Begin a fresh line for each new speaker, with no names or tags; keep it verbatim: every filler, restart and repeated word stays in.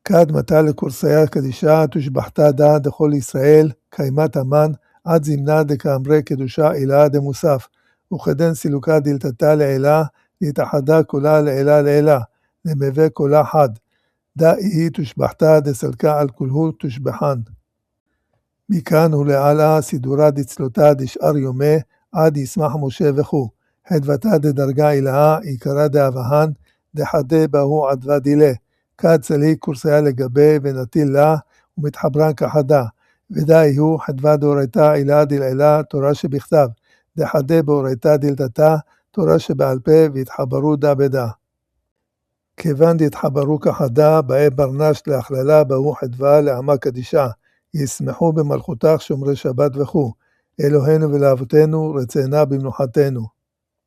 כד מתה לקורסיה קדישה, תושבחתה דה דכל ישראל, קיימת אמן, עד זמנה דקאמרי קדושה אילה דמוסף, וכדן סילוקה דלתתה לעילה, להתאחדה כולה לעילה לעילה, למווה כולה חד. דה היא תושבחתה דסלקה על כולהו תושבחן. מכאן ולעלה סידורה דצלותה דשאר יומי, עד ישמח משה וכו. חדבתה דדרגה אילאה, עיקרה דאבהן, דחדה בהו עדבה דילה. כד צלי קורסיה לגבי ונטיל לה, ומתחברן כחדה. ודאי הוא חדבה דורייתה אילאה דלעילה, תורה שבכתב. דחדה באורייתה דלתתה, תורה שבעל פה, והתחברו דה בדה. כיוון דתחברו כחדה, באי ברנש להכללה, בהו חדבה לעמה קדישה. ישמחו במלכותך שומרי שבת וכו. אלוהינו ולאבותינו, רצנה במנוחתנו.